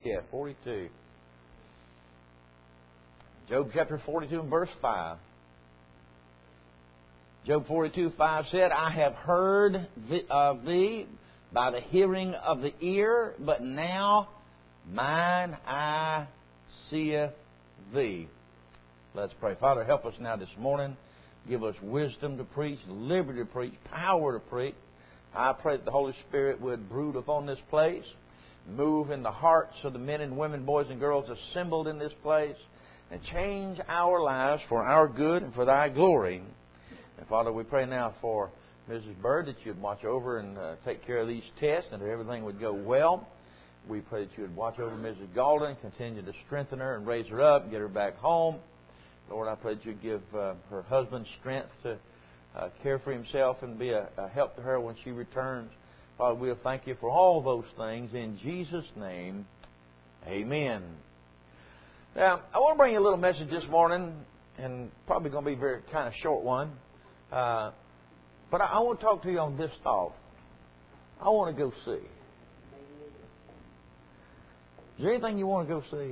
Yeah, 42. Job chapter 42 and verse 5. Job 42:5 said, I have heard of thee by the hearing of the ear, but now mine eye seeth thee. Let's pray. Father, help us now this morning. Give us wisdom to preach, liberty to preach, power to preach. I pray that the Holy Spirit would brood upon this place, move in the hearts of the men and women, boys and girls assembled in this place, and change our lives for our good and for Thy glory. And Father, we pray now for Mrs. Bird that You'd watch over and take care of these tests and that everything would go well. We pray that You would watch over Mrs. Galden, continue to strengthen her and raise her up and get her back home. Lord, I pray that You'd give her husband strength to care for himself and be a help to her when she returns. Father, we'll thank You for all those things. In Jesus' name, amen. Now, I want to bring you a little message this morning, and probably going to be a very kind of short one. But I want to talk to you on this thought. I want to go see. Is there anything you want to go see?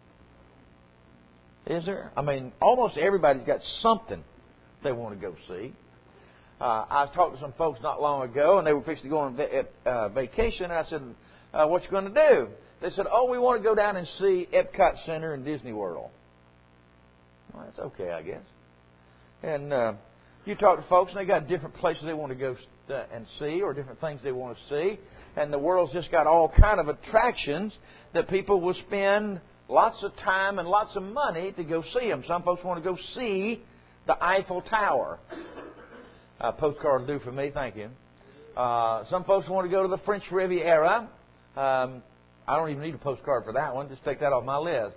Is there? I mean, almost everybody's got something they want to go see. I talked to some folks not long ago, and they were fixing to go on vacation. And I said, what you going to do? They said, we want to go down and see Epcot Center and Disney World. Well, that's okay, I guess. And you talk to folks, and they got different places they want to go and see, or different things they want to see. And the world's just got all kind of attractions that people will spend lots of time and lots of money to go see them. Some folks want to go see the Eiffel Tower. Postcard will do for me, thank you. Some folks want to go to the French Riviera. I don't even need a postcard for that one. Just take that off my list.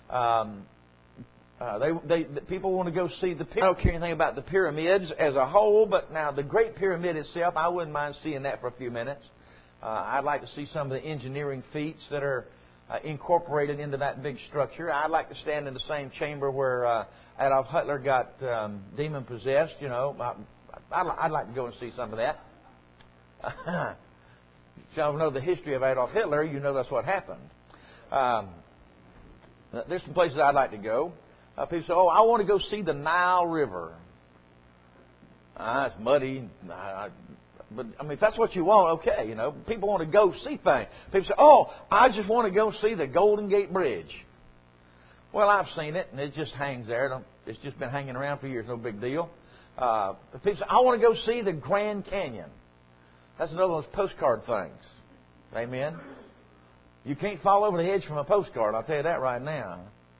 People want to go see the pyramids. I don't care anything about the pyramids as a whole, but now the Great Pyramid itself, I wouldn't mind seeing that for a few minutes. I'd like to see some of the engineering feats that are incorporated into that big structure. I'd like to stand in the same chamber where Adolf Hitler got demon possessed. You know, I'd like to go and see some of that. If y'all know the history of Adolf Hitler, you know that's what happened. There's some places I'd like to go. People say, I want to go see the Nile River. It's muddy. But, I mean, if that's what you want, okay. You know, people want to go see things. People say, I just want to go see the Golden Gate Bridge. Well, I've seen it, and it just hangs there. It's just been hanging around for years. No big deal. People say, I want to go see the Grand Canyon. That's another one of those postcard things. Amen? You can't fall over the hedge from a postcard, I'll tell you that right now.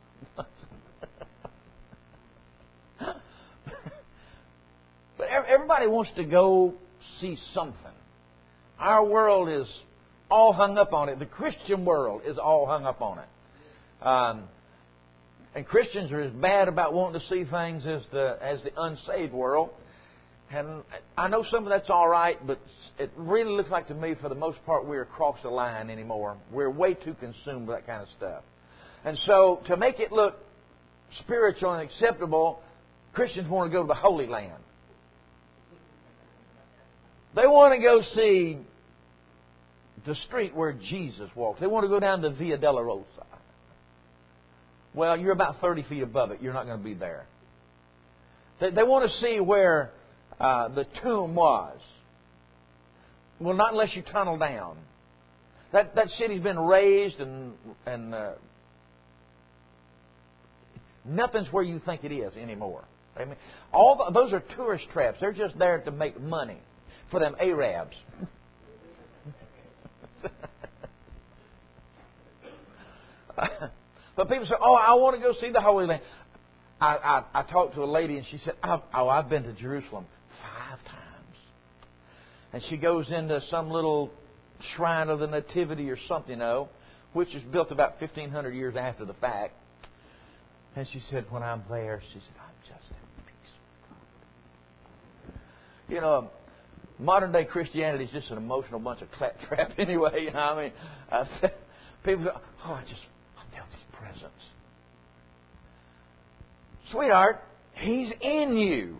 But everybody wants to go see something. Our world is all hung up on it. The Christian world is all hung up on it. And Christians are as bad about wanting to see things as the unsaved world. And I know some of that's all right, but it really looks like to me, for the most part, we're across the line anymore. We're way too consumed with that kind of stuff. And so, to make it look spiritual and acceptable, Christians want to go to the Holy Land. They want to go see the street where Jesus walks. They want to go down the Via Dolorosa. Well, you're about 30 feet above it. You're not going to be there. They want to see where the tomb was. Well, not unless you tunnel down. That city's been razed and nothing's where you think it is anymore. I mean, those are tourist traps. They're just there to make money for them Arabs. But people say, I want to go see the Holy Land. I talked to a lady and she said, I've been to Jerusalem 5 times. And she goes into some little shrine of the Nativity or something, which is built about 1,500 years after the fact. And she said, when I'm there, she said, I'm just at peace with God. Modern day Christianity is just an emotional bunch of claptrap anyway. I mean, people say, I felt His presence. Sweetheart, He's in you.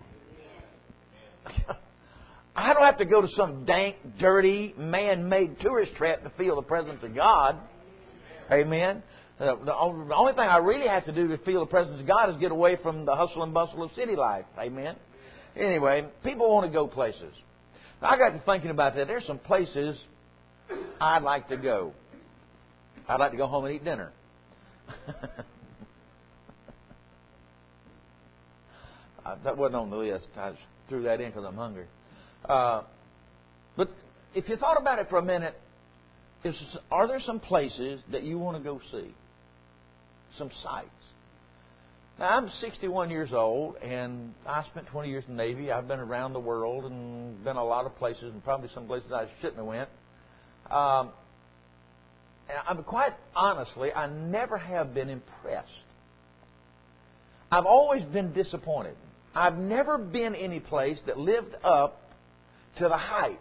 I don't have to go to some dank, dirty, man-made tourist trap to feel the presence of God. Amen. The only thing I really have to do to feel the presence of God is get away from the hustle and bustle of city life. Amen. Anyway, people want to go places. I got to thinking about that. There's some places I'd like to go. I'd like to go home and eat dinner. That wasn't on the list. I just threw that in because I'm hungry. But if you thought about it for a minute, are there some places that you want to go see? Some sights. Now, I'm 61 years old, and I spent 20 years in the Navy. I've been around the world and been a lot of places, and probably some places I shouldn't have went. And I'm quite honestly, I never have been impressed. I've always been disappointed. I've never been any place that lived up to the hype.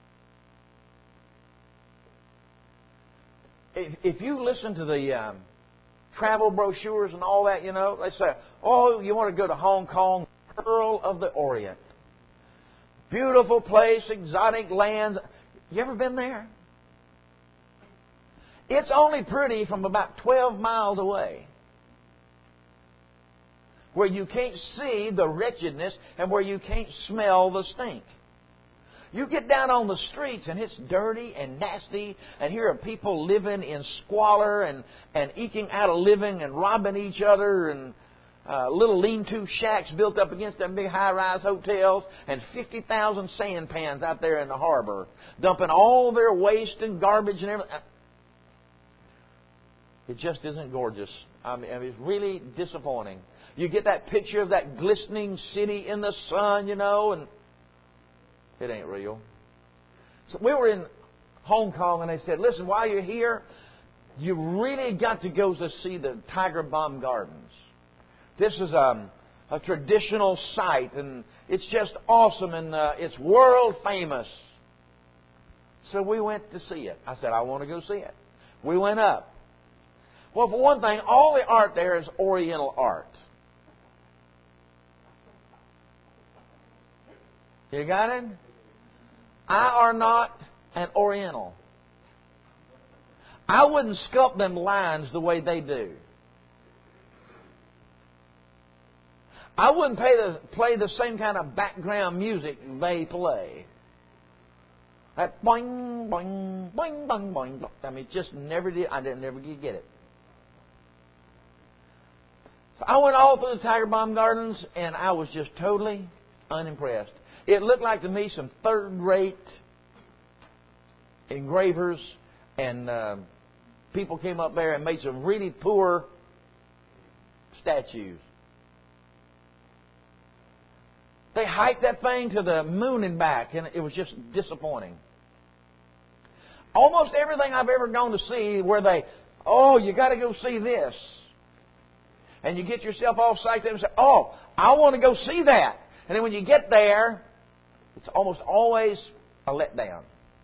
If you listen to the travel brochures and all that, they say, oh, you want to go to Hong Kong, Pearl of the Orient. Beautiful place, exotic lands. You ever been there? It's only pretty from about 12 miles away, where you can't see the wretchedness and where you can't smell the stink. You get down on the streets and it's dirty and nasty, and here are people living in squalor and eking out a living and robbing each other, and little lean-to shacks built up against them big high-rise hotels, and 50,000 sand pans out there in the harbor, dumping all their waste and garbage and everything. It just isn't gorgeous. I mean, it's really disappointing. You get that picture of that glistening city in the sun, and it ain't real. So we were in Hong Kong, and they said, listen, while you're here, you really got to go to see the Tiger Balm Gardens. This is a traditional site, and it's just awesome, and it's world famous. So we went to see it. I said, I want to go see it. We went up. Well, for one thing, all the art there is Oriental art. You got it? I are not an Oriental. I wouldn't sculpt them lines the way they do. I wouldn't play the same kind of background music they play. That boing, boing, boing, boing, boing. I mean, just never did. I didn't never get it. So I went all through the Tiger Balm Gardens, and I was just totally unimpressed. It looked like to me some third-rate engravers, and people came up there and made some really poor statues. They hyped that thing to the moon and back, and it was just disappointing. Almost everything I've ever gone to see where you got to go see this. And you get yourself all psyched up and say, I want to go see that. And then when you get there, it's almost always a letdown.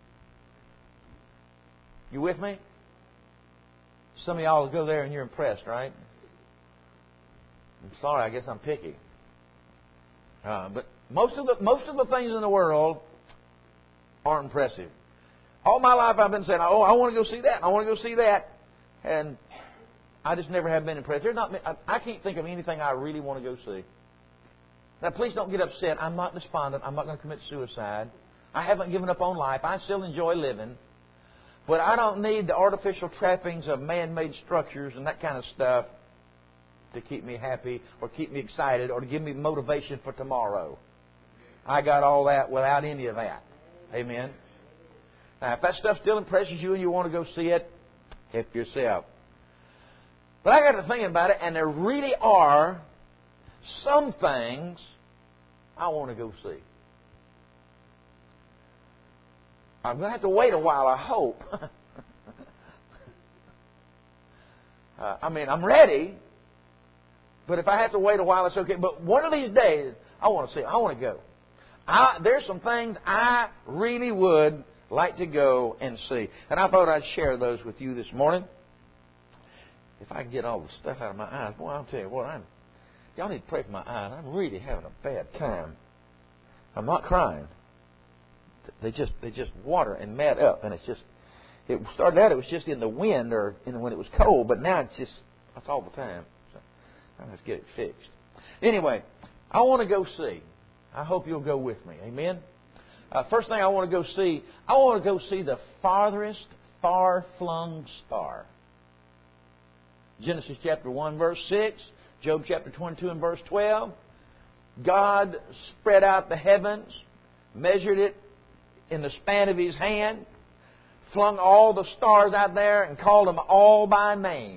You with me? Some of y'all go there and you're impressed, right? I'm sorry, I guess I'm picky. But most of the things in the world aren't impressive. All my life I've been saying, I want to go see that. I want to go see that. And I just never have been impressed. I can't think of anything I really want to go see. Now, please don't get upset. I'm not despondent. I'm not going to commit suicide. I haven't given up on life. I still enjoy living. But I don't need the artificial trappings of man-made structures and that kind of stuff to keep me happy or keep me excited or to give me motivation for tomorrow. I got all that without any of that. Amen. Now, if that stuff still impresses you and you want to go see it, help yourself. But I got to thinking about it, and there really are some things I want to go see. I'm going to have to wait a while, I hope. I'm ready. But if I have to wait a while, it's okay. But one of these days, I want to see. I want to go. There's some things I really would like to go and see. And I thought I'd share those with you this morning. If I can get all the stuff out of my eyes, boy, I'll tell you what, y'all need to pray for my eyes. I'm really having a bad time. I'm not crying. They just water and mad up, and It started out, it was just in the wind or when it was cold, but now that's all the time. So I have to get it fixed. Anyway, I want to go see. I hope you'll go with me. Amen? First thing I want to go see the farthest, far-flung star. Genesis chapter 1, verse 6. Job chapter 22 and verse 12. God spread out the heavens, measured it in the span of His hand, flung all the stars out there and called them all by name.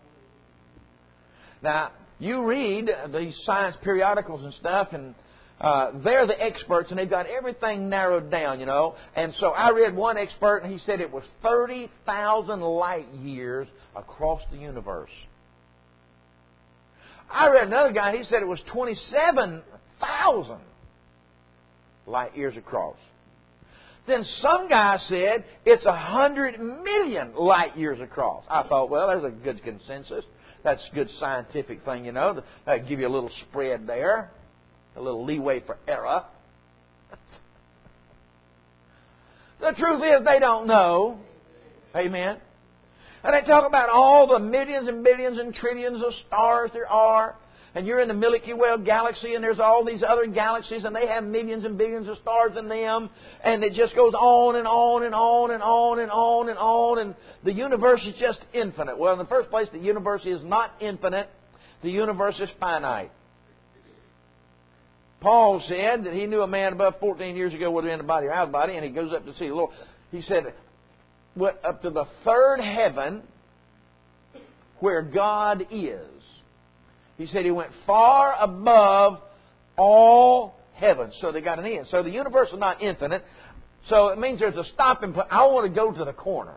Now, you read these science periodicals and stuff, and they're the experts, and they've got everything narrowed down, you know. And so I read one expert, and he said it was 30,000 light years across the universe. I read another guy, he said it was 27,000 light years across. Then some guy said it's 100 million light years across. I thought, well, there's a good consensus. That's a good scientific thing, you know. That'd give you a little spread there, a little leeway for error. The truth is they don't know. Amen. And they talk about all the millions and billions and trillions of stars there are. And you're in the Milky Way galaxy, and there's all these other galaxies, and they have millions and billions of stars in them. And it just goes on and on and on and on and on and on. And the universe is just infinite. Well, in the first place, the universe is not infinite. The universe is finite. Paul said that he knew a man above 14 years ago, whether in the body or out of the body, and he goes up to see the Lord. He said, went up to the third heaven where God is. He said he went far above all heavens. So they got an end. So the universe is not infinite. So it means there's a stopping point. I want to go to the corner.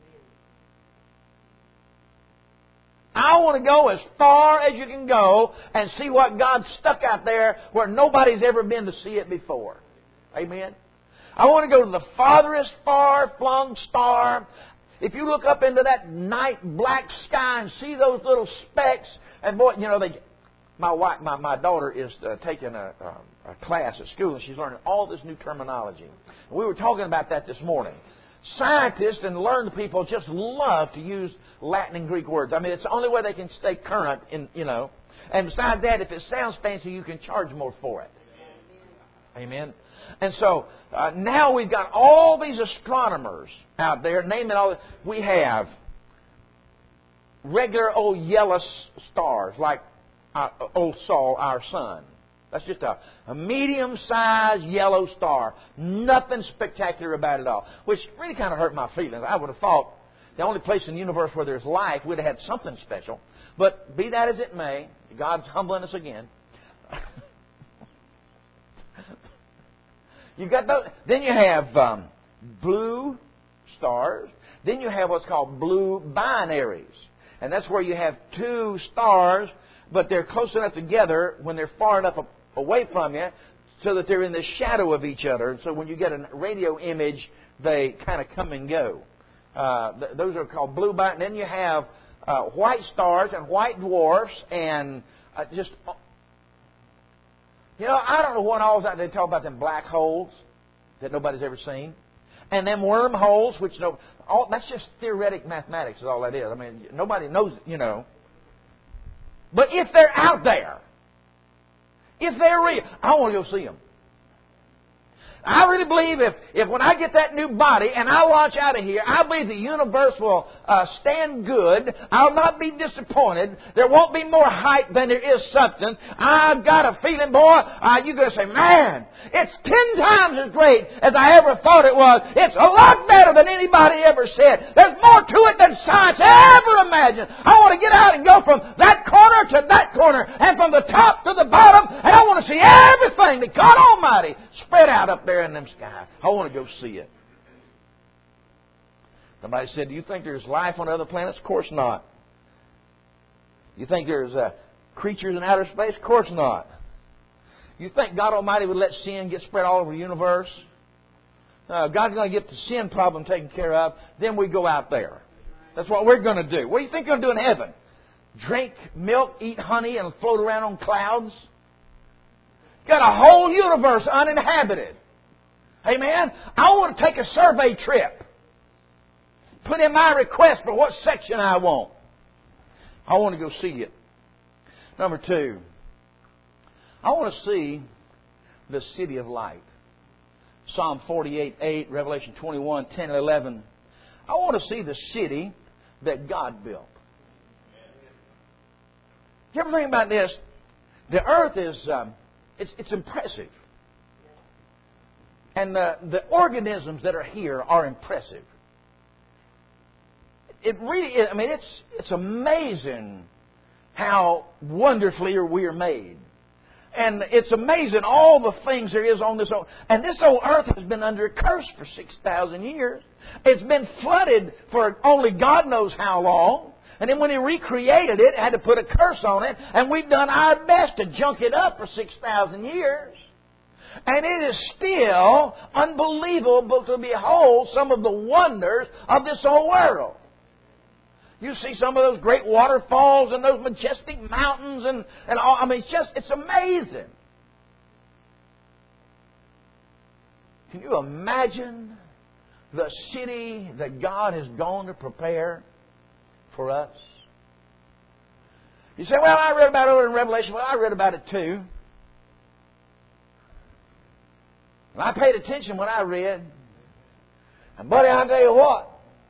I want to go as far as you can go and see what God stuck out there where nobody's ever been to see it before. Amen? I want to go to the farthest far-flung star. If you look up into that night black sky and see those little specks, and boy, you know, my daughter is taking a class at school, and she's learning all this new terminology. We were talking about that this morning. Scientists and learned people just love to use Latin and Greek words. I mean, it's the only way they can stay current, you know. And besides that, if it sounds fancy, you can charge more for it. Amen. And so now we've got all these astronomers out there, naming all. We have regular old yellow stars like old Sol, our sun. That's just a medium-sized yellow star. Nothing spectacular about it all. Which really kind of hurt my feelings. I would have thought the only place in the universe where there's life would have had something special. But be that as it may, God's humbling us again. You got those. Then you have blue stars. Then you have what's called blue binaries. And that's where you have two stars, but they're close enough together when they're far enough away from you so that they're in the shadow of each other. And so when you get a radio image, they kind of come and go. Those are called blue binaries. And then you have white stars and white dwarfs and just... You know, I don't know what all that they talk about them black holes that nobody's ever seen. And them wormholes, which that's just theoretic mathematics is all that is. I mean, nobody knows, you know. But if they're out there, if they're real, I want to go see them. I really believe if when I get that new body and I launch out of here, I believe the universe will stand good. I'll not be disappointed. There won't be more hype than there is substance. I've got a feeling, boy, you're going to say, man, it's 10 times as great as I ever thought it was. It's a lot better than anybody ever said. There's more to it than science ever imagined. I want to get out and go from that corner to that corner and from the top to the bottom, and I want to see everything that God Almighty spread out up there in them skies. I want to go see it. Somebody said, do you think there's life on other planets? Of course not. You think there's creatures in outer space? Of course not. You think God Almighty would let sin get spread all over the universe? God's going to get the sin problem taken care of. Then we go out there. That's what we're going to do. What do you think you're going to do in heaven? Drink milk, eat honey, and float around on clouds? Got a whole universe uninhabited. Amen? I want to take a survey trip. Put in my request for what section I want. I want to go see it. Number 2, I want to see the city of light. Psalm 48:8, Revelation 21:10 and 11. I want to see the city that God built. You ever think about this? The earth is, it's impressive. And the organisms that are here are impressive. It really is, I mean, it's amazing how wonderfully we are made. And it's amazing all the things there is on this old... And this old earth has been under a curse for 6,000 years. It's been flooded for only God knows how long. And then when He recreated it, had to put a curse on it. And we've done our best to junk it up for 6,000 years. And it is still unbelievable to behold some of the wonders of this old world. You see some of those great waterfalls and those majestic mountains and all. I mean, it's amazing. Can you imagine the city that God has gone to prepare for us? You say, well, I read about it over in Revelation. Well, I read about it too. And I paid attention when I read. And buddy, I'll tell you what.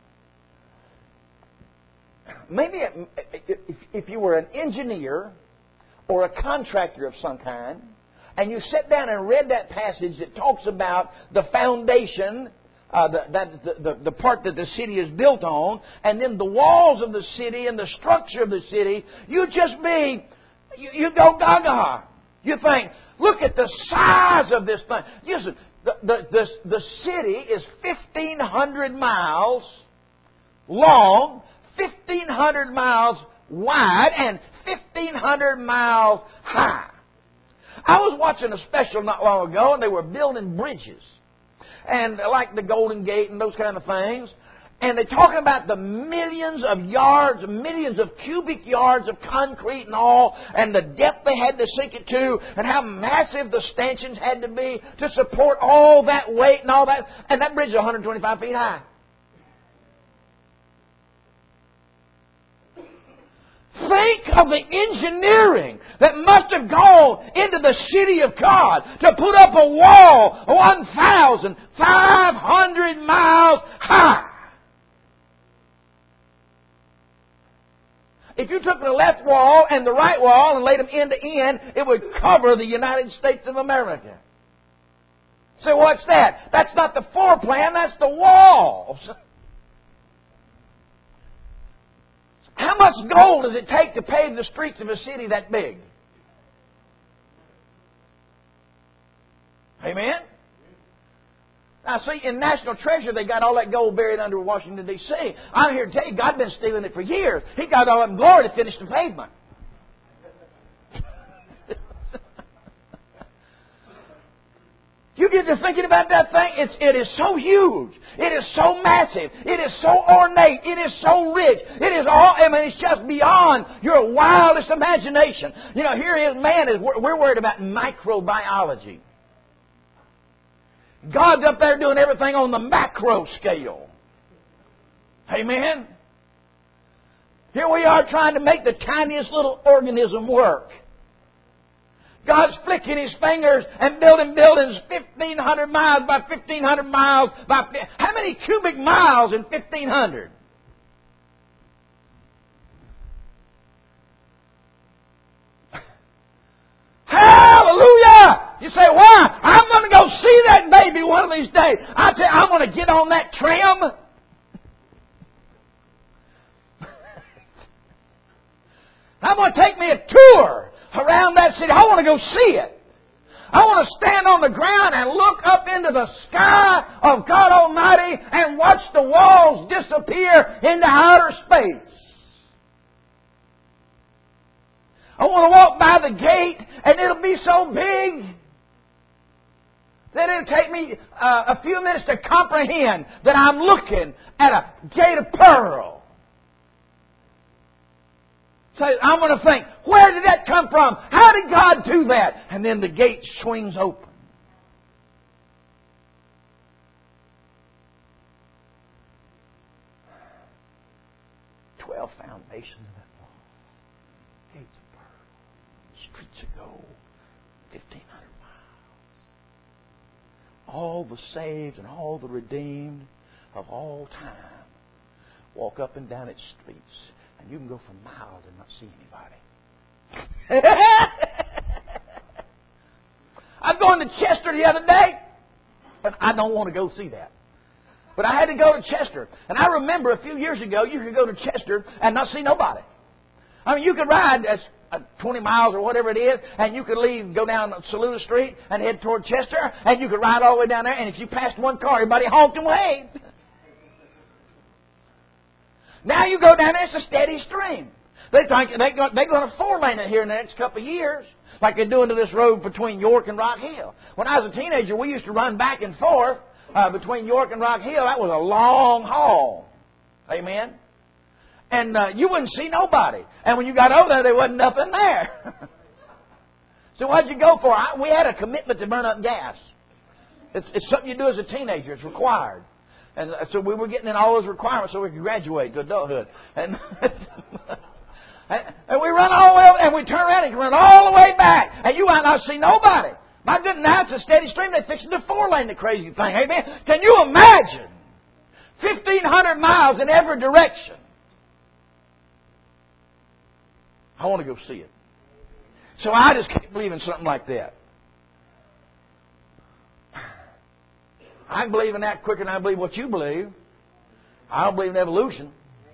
Maybe if you were an engineer or a contractor of some kind, and you sat down and read that passage that talks about the foundation, the part that the city is built on, and then the walls of the city and the structure of the city, you go gaga. You think, look at the size of this thing. Listen, the city is 1,500 miles long, 1,500 miles wide, and 1,500 miles high. I was watching a special not long ago, and they were building bridges, and like the Golden Gate and those kind of things. And they're talking about the millions of yards, millions of cubic yards of concrete and all, and the depth they had to sink it to, and how massive the stanchions had to be to support all that weight and all that. And that bridge is 125 feet high. Think of the engineering that must have gone into the city of God to put up a wall 1,500 miles high. If you took the left wall and the right wall and laid them end to end, it would cover the United States of America. So what's that? That's not the floor plan, that's the walls. How much gold does it take to pave the streets of a city that big? Amen? Now, see, in National Treasure, they got all that gold buried under Washington, D.C. I'm here to tell you, God's been stealing it for years. He got all that glory to finish the pavement. You get to thinking about that thing, it is so huge. It is so massive. It is so ornate. It is so rich. It is all, I mean, it's just beyond your wildest imagination. You know, here is man, we're worried about microbiology. God's up there doing everything on the macro scale. Amen? Here we are trying to make the tiniest little organism work. God's flicking His fingers and building buildings 1,500 miles by 1,500 miles by... How many cubic miles in 1,500? Hallelujah! You say, why? I'm going to go see that baby one of these days. I tell you, I'm going to get on that tram. I'm going to take me a tour around that city. I want to go see it. I want to stand on the ground and look up into the sky of God Almighty and watch the walls disappear into outer space. I want to walk by the gate and it'll be so big that it'll take me a few minutes to comprehend that I'm looking at a gate of pearl. So I'm going to think, where did that come from? How did God do that? And then the gate swings open. foundation of that wall. Gates of pearl. Streets of gold. 1,500 miles. All the saved and all the redeemed of all time walk up and down its streets. And you can go for miles and not see anybody. I'm going to Chester the other day, and I don't want to go see that. But I had to go to Chester. And I remember a few years ago, you could go to Chester and not see nobody. I mean, you could ride 20 miles or whatever it is, and you could leave, go down Saluda Street and head toward Chester, and you could ride all the way down there, and if you passed one car, everybody honked and waved. Now you go down there, it's a steady stream. They think they're going to 4-lane it here in the next couple of years, like they're doing to this road between York and Rock Hill. When I was a teenager, we used to run back and forth between York and Rock Hill. That was a long haul. Amen? And you wouldn't see nobody. And when you got over there wasn't nothing there. So what'd you go for? We had a commitment to burn up gas. It's something you do as a teenager. It's required. And so we were getting in all those requirements so we could graduate to adulthood. And and we run all the way over, and we turn around and run all the way back. And you might not see nobody. My goodness, now it's a steady stream. They're fixing to 4-lane the crazy thing. Amen? Can you imagine? 1,500 miles in every direction. I want to go see it. So I just can't believe in something like that. I believe in that quicker than I believe what you believe. I don't believe in evolution.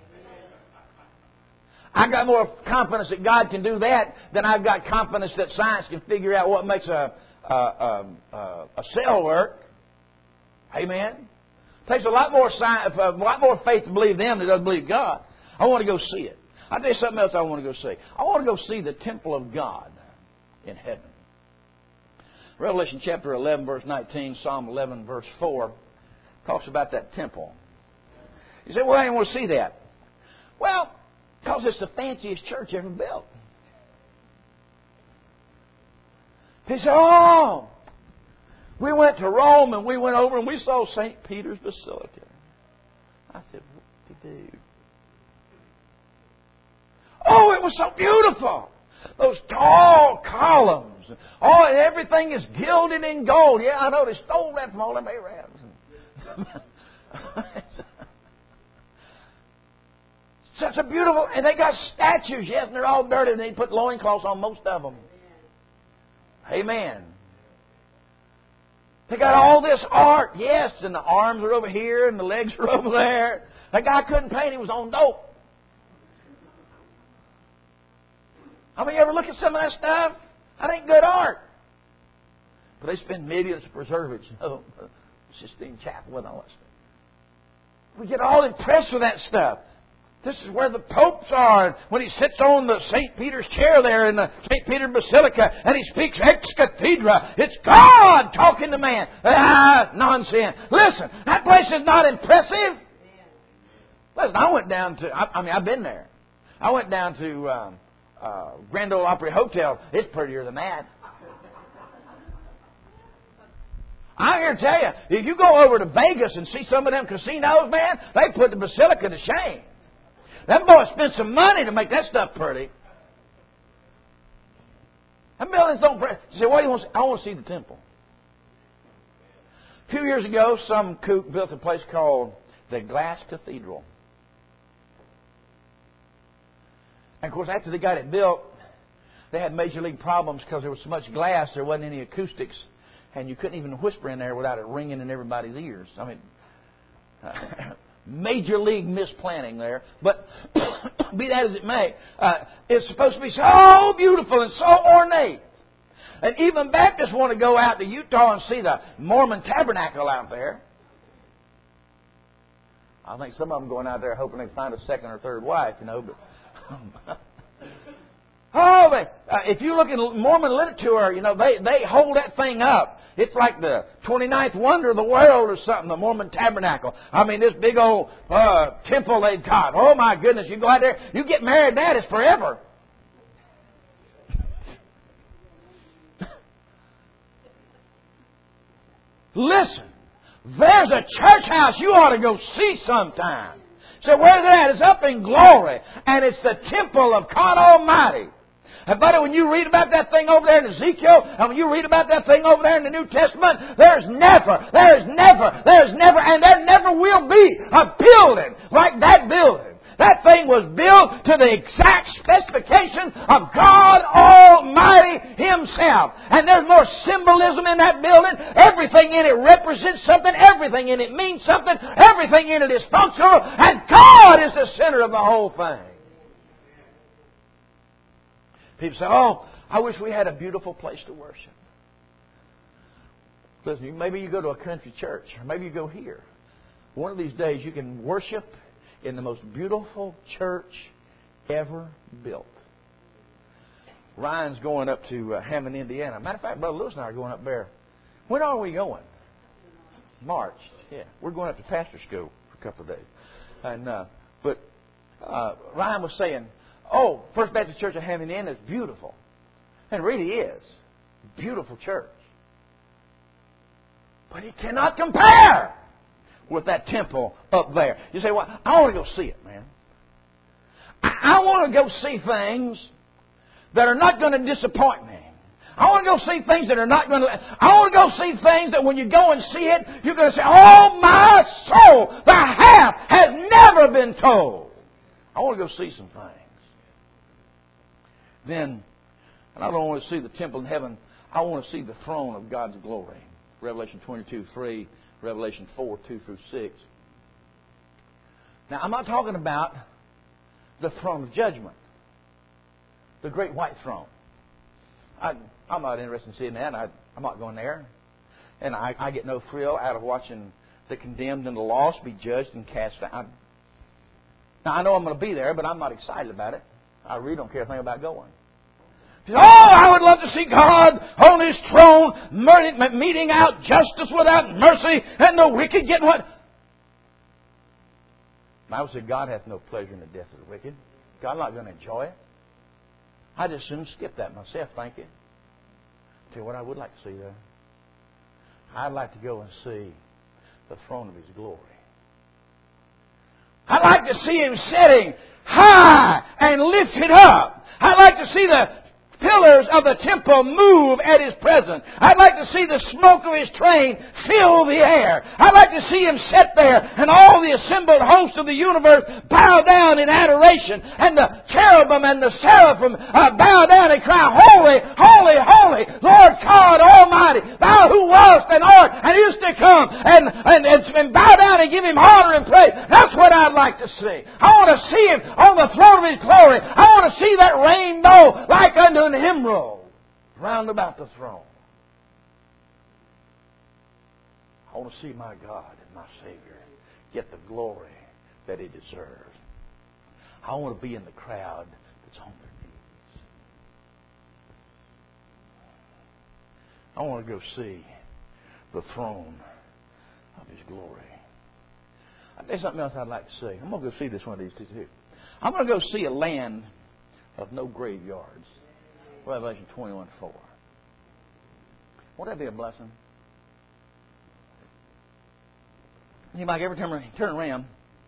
I've got more confidence that God can do that than I've got confidence that science can figure out what makes a cell work. Amen. It takes a lot more science, a lot more faith to believe them than doesn't believe God. I want to go see it. I'll tell you something else I want to go see. I want to go see the temple of God in heaven. Revelation chapter 11, verse 19, Psalm 11, verse 4, talks about that temple. You say, well, I didn't want to see that. Well, because it's the fanciest church ever built. He said, oh, we went to Rome and we went over and we saw St. Peter's Basilica. I said, what to do? Oh, it was so beautiful. Those tall columns. Oh, and everything is gilded in gold. Yeah, I know. They stole that from all them Arabs. Such a beautiful... And they got statues, yes, and they're all dirty. And they put loincloths on most of them. Amen. They got all this art, yes, and the arms are over here and the legs are over there. That guy couldn't paint. He was on dope. I mean, you ever look at some of that stuff? That ain't good art. But they spend millions to preserve it. You know, Sistine Chapel and all that stuff. We get all impressed with that stuff. This is where the popes are. When he sits on the St. Peter's chair there in the St. Peter Basilica and he speaks ex cathedra. It's God talking to man. Nonsense. Listen, that place is not impressive. Listen, I went down to... I've been there. I went down to... Grand Ole Opry Hotel. It's prettier than that. I'm here to tell you, if you go over to Vegas and see some of them casinos, man, they put the Basilica to shame. Them boys spent some money to make that stuff pretty. Them buildings don't... You say, what do you want to see? I want to see the temple. A few years ago, some kook built a place called the Glass Cathedral. And, of course, after they got it built, they had major league problems because there was so much glass, there wasn't any acoustics, and you couldn't even whisper in there without it ringing in everybody's ears. I mean, major league misplanning there. But be that as it may, it's supposed to be so beautiful and so ornate. And even Baptists want to go out to Utah and see the Mormon tabernacle out there. I think some of them going out there hoping they find a second or third wife, you know, but... if you look at Mormon literature, you know, they hold that thing up. It's like the 29th wonder of the world or something, the Mormon tabernacle. I mean, this big old temple they've got. Oh, my goodness. You go out there, you get married, that is forever. Listen, there's a church house you ought to go see sometime. So where's it at? It's up in glory. And it's the temple of God Almighty. And buddy, when you read about that thing over there in Ezekiel, and when you read about that thing over there in the New Testament, there's never, and there never will be a building like that building. That thing was built to the exact specification of God Almighty Himself. And there's more symbolism in that building. Everything in it represents something. Everything in it means something. Everything in it is functional. And God is the center of the whole thing. People say, oh, I wish we had a beautiful place to worship. Listen, maybe you go to a country church, or maybe you go here. One of these days you can worship in the most beautiful church ever built. Ryan's going up to Hammond, Indiana. Matter of fact, Brother Lewis and I are going up there. When are we going? March. Yeah, we're going up to pastor school for a couple of days. And but Ryan was saying, oh, First Baptist Church of Hammond Inn is beautiful. And it really is. Beautiful church. But it cannot compare with that temple up there. You say, well, I want to go see it, man. I want to go see things that are not going to disappoint me. I want to go see things that are not going to... I want to go see things that when you go and see it, you're going to say, oh, my soul, the half has never been told. I want to go see some things. Then, and I don't want to see the temple in heaven. I want to see the throne of God's glory. Revelation 22:3, Revelation 4:2-6. Now, I'm not talking about the throne of judgment, the great white throne. I'm not interested in seeing that. I'm not going there. And I get no thrill out of watching the condemned and the lost be judged and cast out. Now, I know I'm going to be there, but I'm not excited about it. I really don't care a thing about going. Oh, I would love to see God on His throne, meting out justice without mercy, and the wicked getting what? The Bible said God hath no pleasure in the death of the wicked. God's not going to enjoy it. I'd as soon skip that myself, thank you. Tell you what I would like to see there. I'd like to go and see the throne of His glory. I'd like to see Him sitting high and lifted up. I'd like to see the pillars of the temple move at His presence. I'd like to see the smoke of His train fill the air. I'd like to see Him sit there and all the assembled host of the universe bow down in adoration, and the cherubim and the seraphim bow down and cry, holy, holy, holy, Lord God Almighty, Thou who wast and art and is to come, and bow down and give Him honor and praise. That's what I'd like to see. I want to see Him on the throne of His glory. I want to see that rainbow like unto an emerald round about the throne. I want to see my God and my Savior get the glory that He deserves. I want to be in the crowd that's on their knees. I want to go see the throne of His glory. There's something else I'd like to see. I'm going to go see this one of these two. I'm going to go see a land of no graveyards. Revelation 21:4. Won't that be a blessing? You might every time I turn around,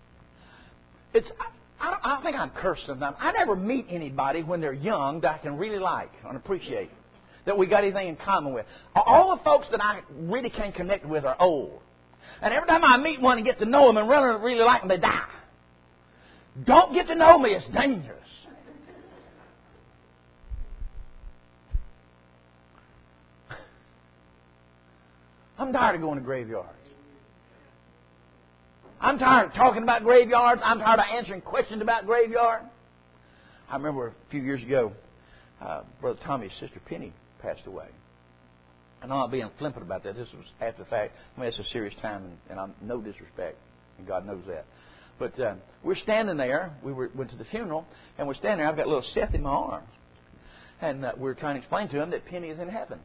I don't think I'm cursed sometimes. I never meet anybody when they're young that I can really like and appreciate, that we got anything in common with. All the folks that I really can connect with are old. And every time I meet one and get to know them and really like them, they die. Don't get to know me. It's dangerous. I'm tired of going to graveyards. I'm tired of talking about graveyards. I'm tired of answering questions about graveyards. I remember a few years ago, Brother Tommy's sister Penny passed away. I'm not being flippant about that. This was after the fact. I mean, it's a serious time, and I'm no disrespect, and God knows that. But we're standing there. Went to the funeral, and we're standing there. I've got a little Seth in my arms. And we're trying to explain to him that Penny is in heaven.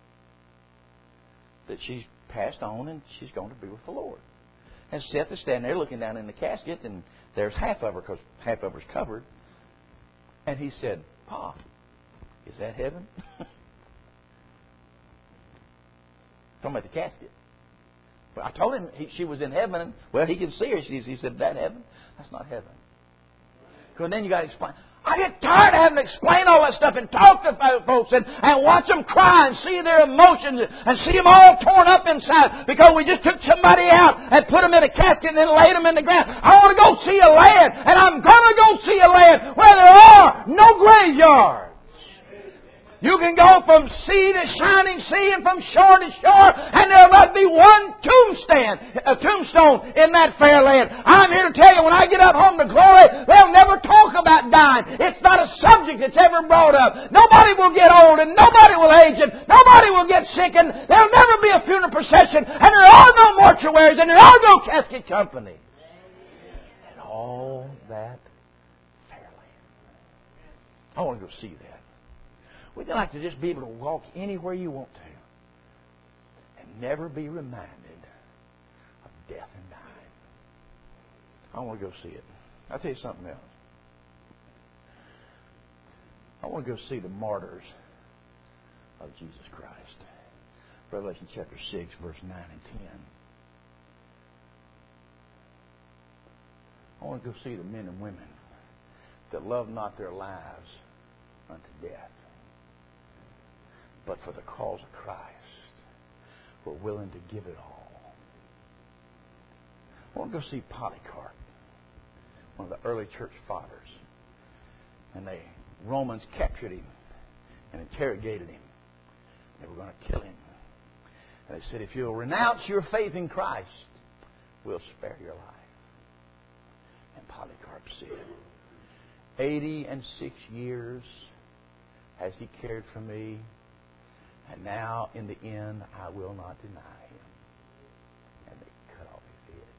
That she's passed on and she's going to be with the Lord. And Seth is standing there looking down in the casket, and there's half of her, because half of her's covered. And he said, Pa, is that heaven? Talking about the casket. But I told him she was in heaven. And, well, he can see her. He said, that heaven? That's not heaven. Because then you got to explain. I get tired of having to explain all that stuff and talk to folks and watch them cry and see their emotions and see them all torn up inside because we just took somebody out and put them in a casket and then laid them in the ground. I want to go see a land, and I'm going to go see a land where there are no graveyards. You can go from sea to shining sea and from shore to shore, and there must be one tombstone in that fair land. I'm here to tell you, when I get up home to glory, they'll never talk about dying. It's not a subject that's ever brought up. Nobody will get old, and nobody will age, and nobody will get sick, and there'll never be a funeral procession, and there are no mortuaries, and there are no casket companies. And all that fair land. I want to go see that. We'd like to just be able to walk anywhere you want to and never be reminded of death and dying. I want to go see it. I'll tell you something else. I want to go see the martyrs of Jesus Christ. Revelation chapter 6, verse 9 and 10. I want to go see the men and women that love not their lives unto death, but for the cause of Christ were willing to give it all. I want to go see Polycarp, one of the early church fathers. And the Romans captured him and interrogated him. They were going to kill him. And they said, if you'll renounce your faith in Christ, we'll spare your life. And Polycarp said, 86 years has he cared for me, and now, in the end, I will not deny him. And they cut off his head.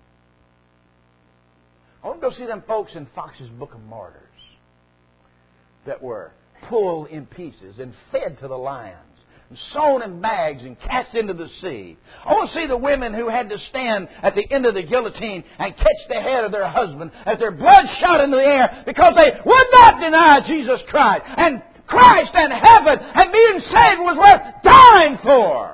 I want to go see them folks in Fox's Book of Martyrs that were pulled in pieces and fed to the lions, and sewn in bags and cast into the sea. I want to see the women who had to stand at the end of the guillotine and catch the head of their husband as their blood shot into the air because they would not deny Jesus Christ. And Christ and heaven and being saved was worth dying for.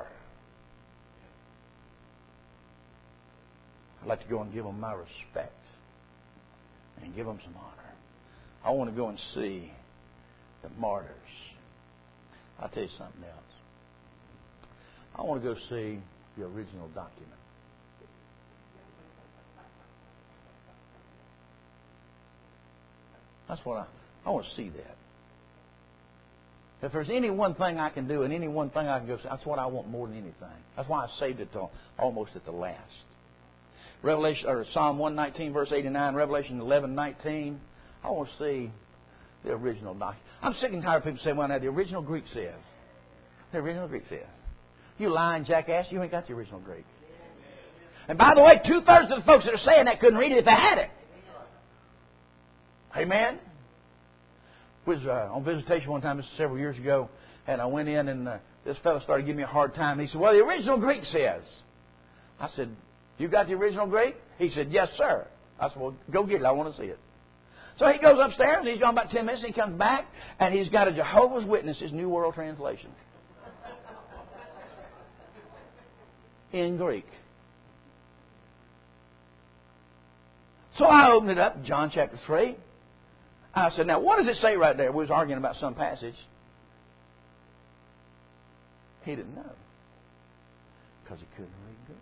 I'd like to go and give them my respect and give them some honor. I want to go and see the martyrs. I'll tell you something else. I want to go see the original document. That's what I want to see that. If there's any one thing I can do and any one thing I can go see, that's what I want more than anything. That's why I saved it till almost at the last. Psalm 119, verse 89, Revelation 11:19. I want to see the original document. I'm sick and tired of people saying, well, now the original Greek says. The original Greek says. You lying jackass, you ain't got the original Greek. And by the way, 2/3 of the folks that are saying that couldn't read it if they had it. Amen? I was on visitation one time, this was several years ago, and I went in and this fellow started giving me a hard time. He said, well, the original Greek says. I said, you got the original Greek? He said, yes, sir. I said, well, go get it. I want to see it. So he goes upstairs, and he's gone about 10 minutes, and he comes back, and he's got a Jehovah's Witnesses New World Translation. In Greek. So I opened it up, John chapter 3. I said, now, what does it say right there? We was arguing about some passage. He didn't know. Because he couldn't read Greek.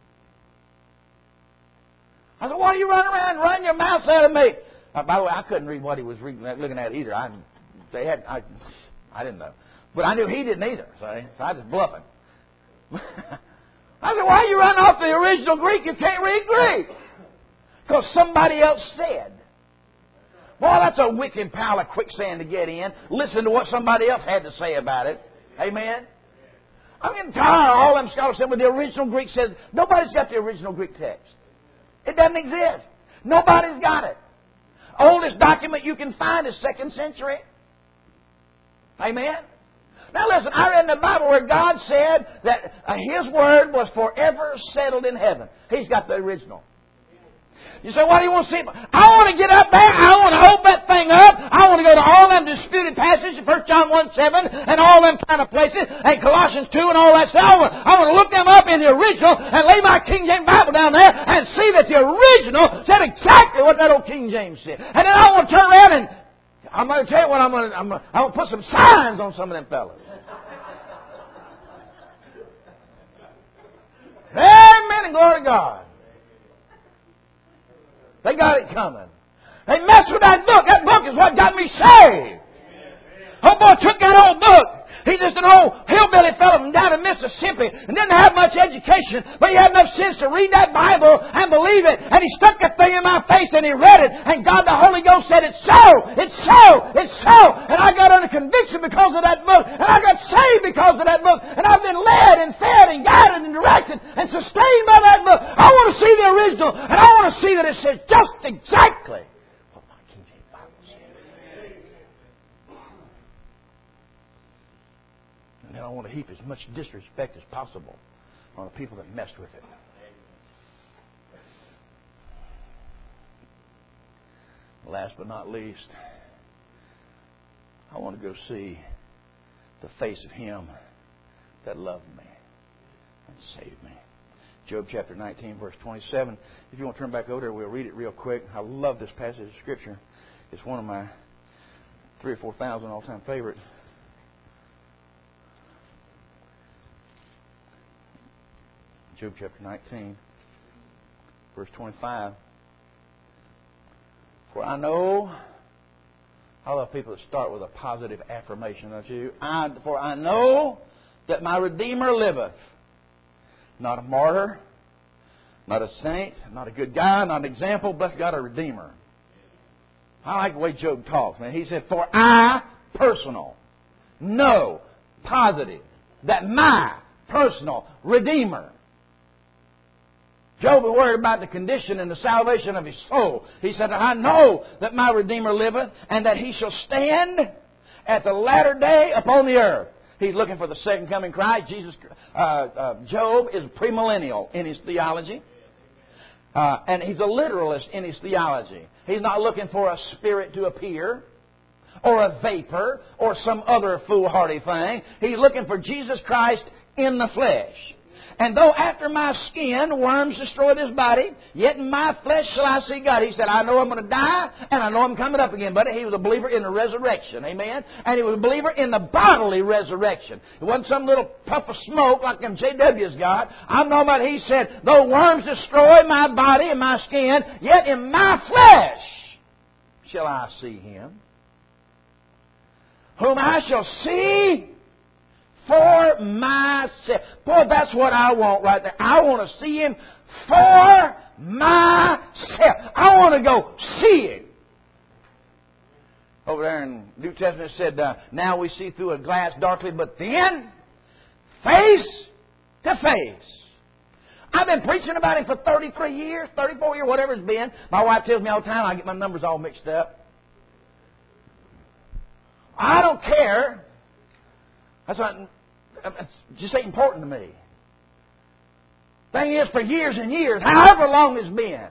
I said, why are you running around and running your mouth out of me? By the way, I couldn't read what he was looking at either. I didn't know. But I knew he didn't either. So I was bluffing. I said, why are you running off the original Greek? You can't read Greek. Because somebody else said. Boy, that's a wicked pile of quicksand to get in. Listen to what somebody else had to say about it. Amen? I'm getting tired of all them scholars saying, well, the original Greek says, nobody's got the original Greek text. It doesn't exist. Nobody's got it. Oldest document you can find is 2nd century. Amen? Now listen, I read in the Bible where God said that His Word was forever settled in heaven. He's got the original. You say, what do you want to see? I want to get up there. I want to hold that thing up. I want to go to all them disputed passages, 1 John 1:7, and all them kind of places, and Colossians 2 and all that stuff. I want to look them up in the original and lay my King James Bible down there and see that the original said exactly what that old King James said. And then I want to turn around and I'm going to tell you what I'm going to put some signs on some of them fellas. Amen and glory to God. They got it coming. They messed with that book. That book is what got me saved. Oh boy took that old book. He's just an old hillbilly fellow from down in Mississippi and didn't have much education, but he had enough sense to read that Bible and believe it. And he stuck that thing in my face and he read it. And God the Holy Ghost said, it's so! It's so! It's so! And I got under conviction because of that book. And I got saved because of that book. And I've been led and fed and guided and directed and sustained by that book. I want to see the original. And I want to see that it says just exactly what my King James Bible says. And I want to heap as much disrespect as possible on the people that messed with it. Last but not least, I want to go see the face of Him that loved me and saved me. Job chapter 19, verse 27. If you want to turn back over there, we'll read it real quick. I love this passage of Scripture. It's one of my 3,000 or 4,000 all-time favorites. Job chapter 19, verse 25. For I know, I love people that start with a positive affirmation, don't you? For I know that my Redeemer liveth. Not a martyr, not a saint, not a good guy, not an example, bless God, a Redeemer. I like the way Job talks, man. He said, for I, personal, know, positive, that my personal Redeemer. Job was worried about the condition and the salvation of his soul. He said, I know that my Redeemer liveth, and that He shall stand at the latter day upon the earth. He's looking for the second coming Christ. Job is premillennial in his theology. And he's a literalist in his theology. He's not looking for a spirit to appear, or a vapor, or some other foolhardy thing. He's looking for Jesus Christ in the flesh. And though after my skin worms destroy this body, yet in my flesh shall I see God. He said, I know I'm going to die, and I know I'm coming up again. But he was a believer in the resurrection. Amen? And he was a believer in the bodily resurrection. It wasn't some little puff of smoke like them JW's got. I'm talking about, he said, though worms destroy my body and my skin, yet in my flesh shall I see Him, whom I shall see for myself. Boy, that's what I want right there. I want to see Him for myself. I want to go see Him. Over there in the New Testament it said, now we see through a glass darkly, but then face to face. I've been preaching about Him for 33 years, 34 years, whatever it's been. My wife tells me all the time I get my numbers all mixed up. I don't care. It just ain't important to me. Thing is, for years and years, however long it's been,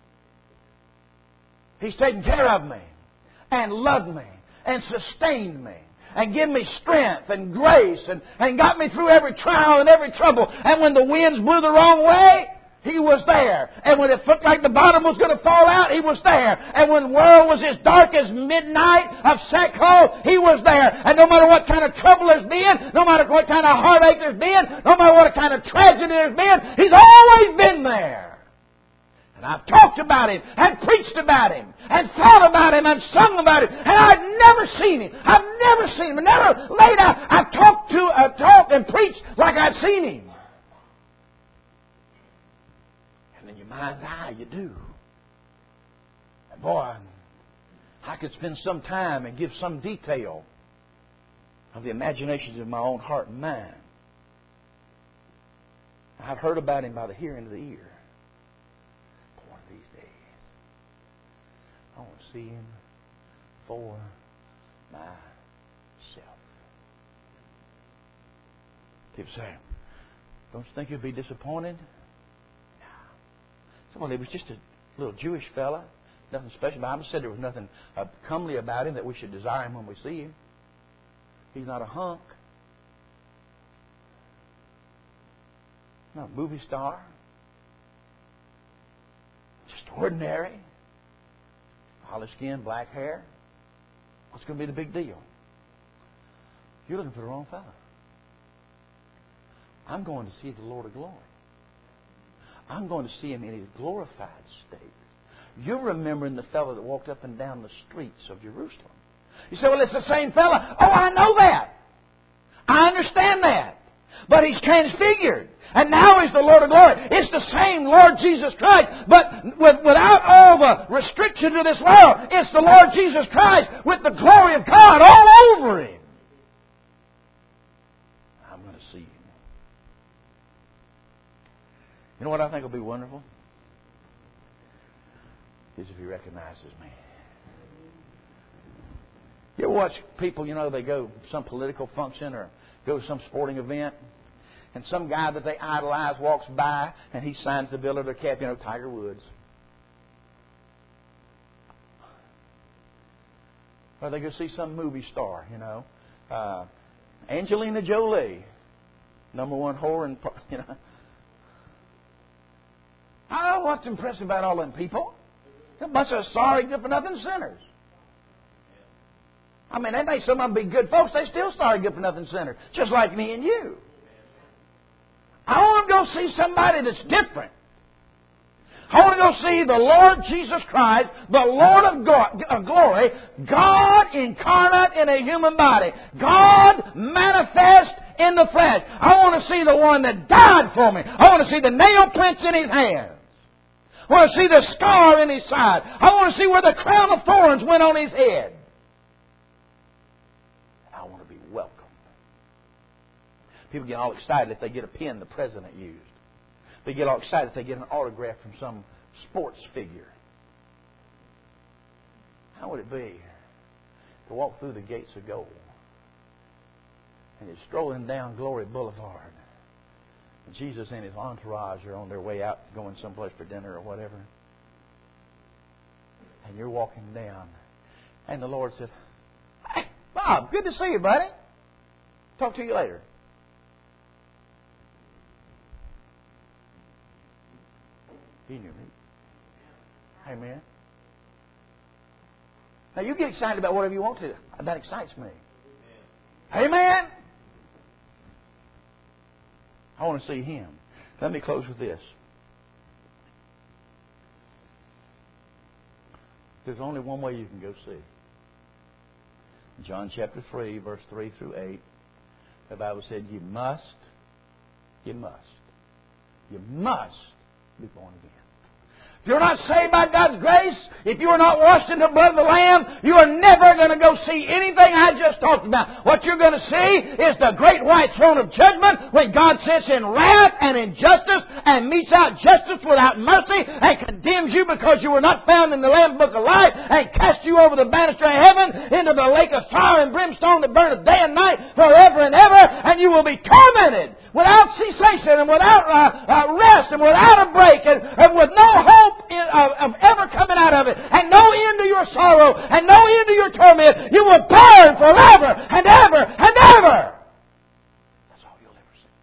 He's taken care of me and loved me and sustained me and given me strength and grace and got me through every trial and every trouble. And when the winds blew the wrong way, He was there. And when it looked like the bottom was going to fall out, He was there. And when the world was as dark as midnight of sackcloth, He was there. And no matter what kind of trouble there's been, no matter what kind of heartache there's been, no matter what kind of tragedy there's been, He's always been there. And I've talked about Him, and preached about Him, and thought about Him, and sung about Him, and I've never seen Him. I've never seen Him. I never laid out. I've talked and preached like I've seen Him. In your mind's eye, you do. And boy, I could spend some time and give some detail of the imaginations of my own heart and mind. I've heard about Him by the hearing of the ear. But one of these days, I want to see Him for myself. People say, don't you think you'll be disappointed? Well, it was just little Jewish fella. Nothing special. The Bible said there was nothing comely about him that we should desire him when we see him. He's not a hunk. Not a movie star. Just ordinary. Olive skin, black hair. What's going to be the big deal? You're looking for the wrong fella. I'm going to see the Lord of glory. I'm going to see Him in His glorified state. You're remembering the fellow that walked up and down the streets of Jerusalem. You say, well, it's the same fella. Oh, I know that. I understand that. But He's transfigured. And now He's the Lord of glory. It's the same Lord Jesus Christ. But without all the restrictions of this world, it's the Lord Jesus Christ with the glory of God all over Him. I'm going to see Him. You know what I think will be wonderful? Is if He recognizes me. You ever watch people, they go to some political function or go to some sporting event, and some guy that they idolize walks by and he signs the bill of their cap, Tiger Woods. Or they go see some movie star, Angelina Jolie, #1 whore in, what's impressive about all them people? A bunch of sorry, good-for-nothing sinners. I mean, they may some of them be good folks. They still sorry, good-for-nothing sinners. Just like me and you. I want to go see somebody that's different. I want to go see the Lord Jesus Christ, the Lord of glory, God incarnate in a human body. God manifest in the flesh. I want to see the one that died for me. I want to see the nail prints in His hands. I want to see the scar in His side. I want to see where the crown of thorns went on His head. I want to be welcomed. People get all excited if they get a pen the President used. They get all excited if they get an autograph from some sports figure. How would it be to walk through the gates of gold and you're strolling down Glory Boulevard and Jesus and His entourage are on their way out going someplace for dinner or whatever, and you're walking down and the Lord said, "Hey, Bob, good to see you, buddy. Talk to you later." He knew me. Amen. Now you get excited about whatever you want to. That excites me. Amen. I want to see Him. Let me close with this. There's only one way you can go see. John chapter 3, verse 3 through 8, the Bible said, you must be born again. If you're not saved by God's grace, if you are not washed in the blood of the Lamb, you are never going to go see anything I just talked about. What you're going to see is the great white throne of judgment when God sits in wrath and injustice and metes out justice without mercy and condemns you because you were not found in the Lamb's Book of Life and casts you over the banister of heaven into the lake of fire and brimstone that burneth day and night forever and ever, and you will be tormented without cessation and without rest and without a break and with no hope of ever coming out of it, and no end to your sorrow, and no end to your torment. You will burn forever and ever and ever. That's all you'll ever see.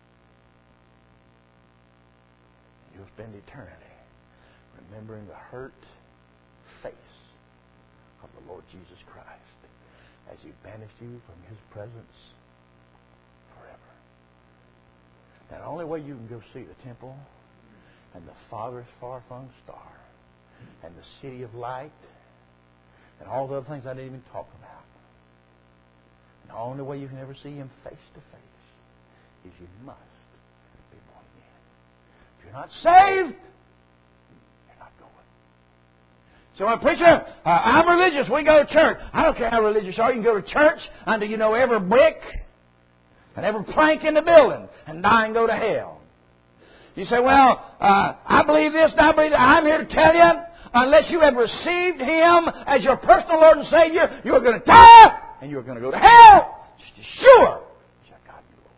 You'll spend eternity remembering the hurt face of the Lord Jesus Christ as He banished you from His presence forever. Now, the only way you can go see the temple and the farthest far-flung star and the city of light and all the other things I didn't even talk about. And the only way you can ever see Him face to face is you must be born again. If you're not saved, you're not going. So, well, preacher, I'm religious. We go to church. I don't care how religious you are. You can go to church until you know every brick and every plank in the building and die and go to hell. You say, well, I believe this and I believe that. I'm here to tell you, unless you have received Him as your personal Lord and Savior, you're going to die and you're going to go to hell. Just as sure as your God and Lord.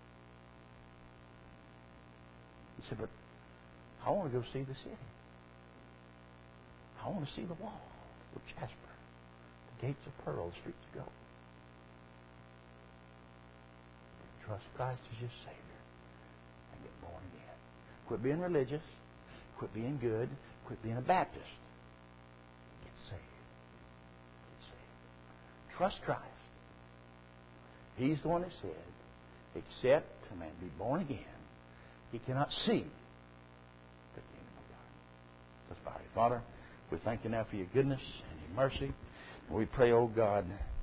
You say, but I want to go see the city. I want to see the walls of jasper, the gates of pearl, the streets of gold. Trust Christ as your Savior and get born again. Quit being religious. Quit being good. Quit being a Baptist. Get saved. Get saved. Trust Christ. He's the one that said, except a man be born again, he cannot see the kingdom of God. Let's bow. Father, we thank you now for your goodness and your mercy. And we pray, oh God,